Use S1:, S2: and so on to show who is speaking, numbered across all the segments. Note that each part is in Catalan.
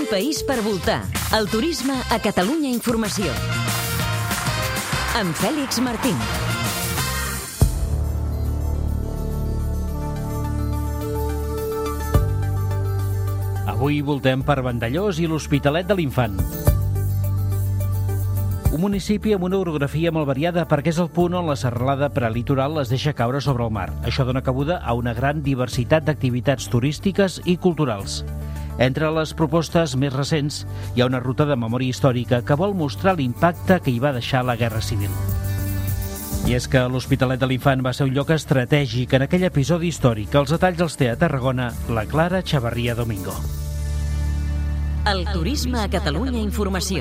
S1: país per voltar. El turisme a Catalunya Informació. Amb Fèlix Martín.
S2: Avui voltem per Vandellòs i l'Hospitalet de l'Infant. Un municipi amb una orografia molt variada perquè és el punt on la serralada prelitoral es deixa caure sobre el mar. Això dona cabuda a una gran diversitat d'activitats turístiques i culturals. Entre les propostes més recents hi ha una ruta de memòria històrica que vol mostrar l'impacte que hi va deixar la Guerra Civil. I és que l'Hospitalet de l'Infant va ser un lloc estratègic en aquell episodi històric. Els detalls els té a Tarragona la Clara Chavarría Domingo.
S1: El turisme a Catalunya Informació.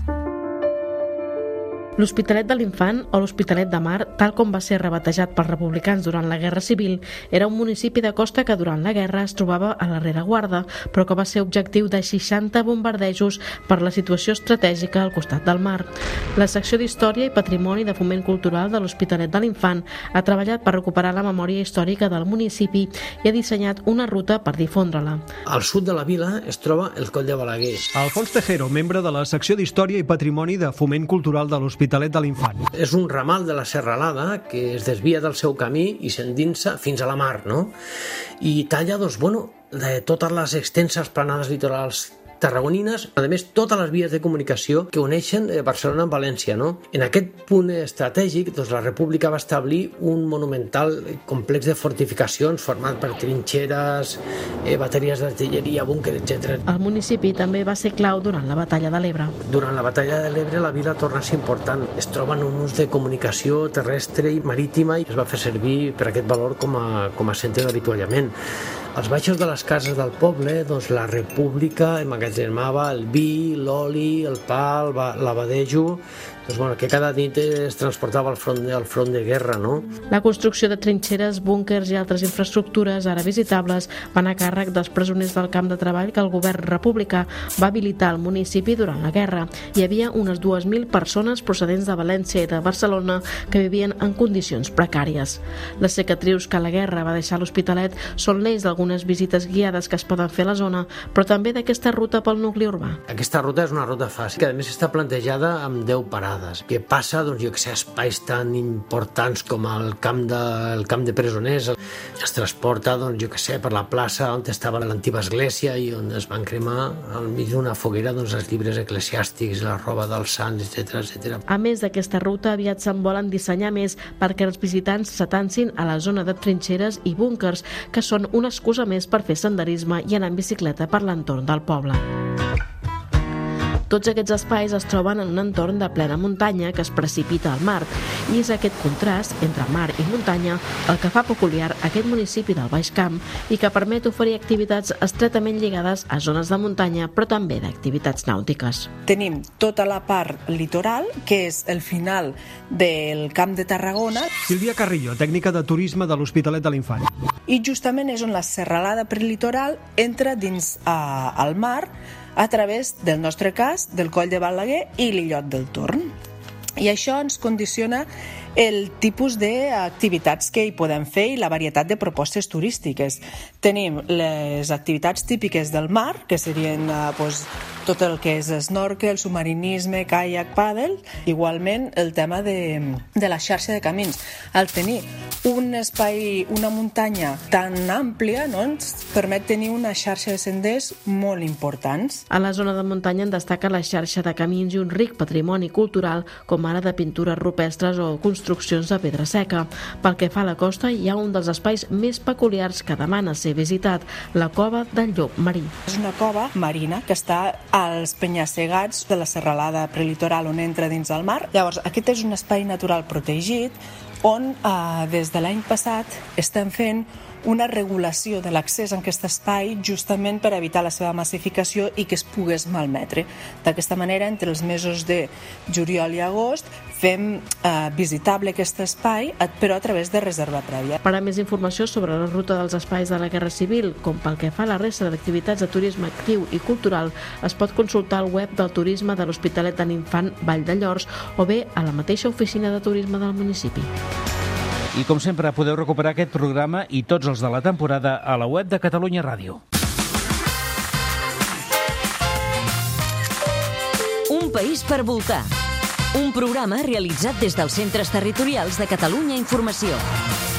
S3: L'Hospitalet de l'Infant, o l'Hospitalet de Mar, tal com va ser rebatejat pels republicans durant la Guerra Civil, era un municipi de costa que durant la guerra es trobava a la rereguarda, però que va ser objectiu de 60 bombardejos per la situació estratègica al costat del mar. La secció d'Història i Patrimoni de Foment Cultural de l'Hospitalet de l'Infant ha treballat per recuperar la memòria històrica del municipi i ha dissenyat una ruta per difondre-la.
S4: Al sud de la vila es troba el Coll de Balaguer.
S5: Alfons Tejero, membre de la secció d'Història i Patrimoni de Foment Cultural de l'Hospitalet de l'Infant.
S4: És un ramal de la serralada que es desvia del seu camí i s'endinsa fins a la mar, no? I talla, de totes les extenses planades litorals tarragonines, a més totes les vies de comunicació que uneixen Barcelona amb València, no? En aquest punt estratègic, la República va establir un monumental complex de fortificacions format per trinxeres, bateries d'artilleria, búnquer, etc.
S3: El municipi també va ser clau durant la Batalla de l'Ebre.
S4: Durant la Batalla de l'Ebre la vila torna a ser important. Es troba en un ús de comunicació terrestre i marítima i es va fer servir per aquest valor com a centre d'avituallament. Als baixos de les cases del poble, la República emmagatzemava el vi, l'oli, el pa, l'abadejo, que cada nit es transportava al front de guerra, no?
S3: La construcció de trinxeres, búnquers i altres infraestructures ara visitables van a càrrec dels presoners del camp de treball que el govern republicà va habilitar al municipi durant la guerra. Hi havia unes 2.000 persones procedents de València i de Barcelona que vivien en condicions precàries. Les cicatrius que la guerra va deixar a l'Hospitalet són l'eix d'algunes visites guiades que es poden fer a la zona, però també d'aquesta ruta pel nucli urbà.
S4: Aquesta ruta és una ruta fàcil, que a més està plantejada amb 10 parades, que passa, espais tan importants com el camp de presoners. Es transporta, per la plaça on estava l'antiga església i on es van cremar al mig d'una foguera els llibres eclesiàstics, la roba dels sants, etc.
S3: A més d'aquesta ruta, aviat se'n volen dissenyar més perquè els visitants s'atansin a la zona de trinxeres i búnquers, que són una excusa més per fer senderisme i anar en bicicleta per l'entorn del poble. Tots aquests espais es troben en un entorn de plena muntanya que es precipita al mar, i és aquest contrast entre mar i muntanya el que fa peculiar aquest municipi del Baix Camp i que permet oferir activitats estretament lligades a zones de muntanya, però també d'activitats nàutiques.
S6: Tenim tota la part litoral, que és el final del Camp de Tarragona.
S5: Sílvia Carrillo, tècnica de turisme de l'Hospitalet de l'Infant.
S6: I justament és on la serralada prelitoral entra dins al mar a través, del nostre cas, del Coll de Balaguer i l'Illot del Torn. I això ens condiciona el tipus d'activitats que hi podem fer i la varietat de propostes turístiques. Tenim les activitats típiques del mar, que serien tot el que és snorkel, submarinisme, caiac, pàdel. Igualment, el tema de la xarxa de camins. Al tenir un espai, una muntanya tan àmplia, ens permet tenir una xarxa de senders molt importants.
S3: A la zona de muntanya en destaca la xarxa de camins i un ric patrimoni cultural, com ara de pintures rupestres o construccions de pedra seca. Pel que fa a la costa, hi ha un dels espais més peculiars que demana ser visitat, la cova del Llop Marí.
S6: És una cova marina que està als penya-segats de la serralada prelitoral on entra dins el mar. Llavors, aquest és un espai natural protegit on des de l'any passat estem fent una regulació de l'accés a aquest espai justament per evitar la seva massificació i que es pogués malmetre. D'aquesta manera, entre els mesos de juliol i agost, fem visitable aquest espai, però a través de reserva prèvia.
S3: Per a més informació sobre la ruta dels espais de la Guerra Civil, com pel que fa a la resta d'activitats de turisme actiu i cultural, es pot consultar al web del turisme de l'Hospitalet de l'Infant Vall de Llors o bé a la mateixa oficina de turisme del municipi.
S2: I com sempre podeu recuperar aquest programa i tots els de la temporada a la web de Catalunya Ràdio.
S1: país per voltar. Un programa realitzat des dels Centres Territorials de Catalunya Informació.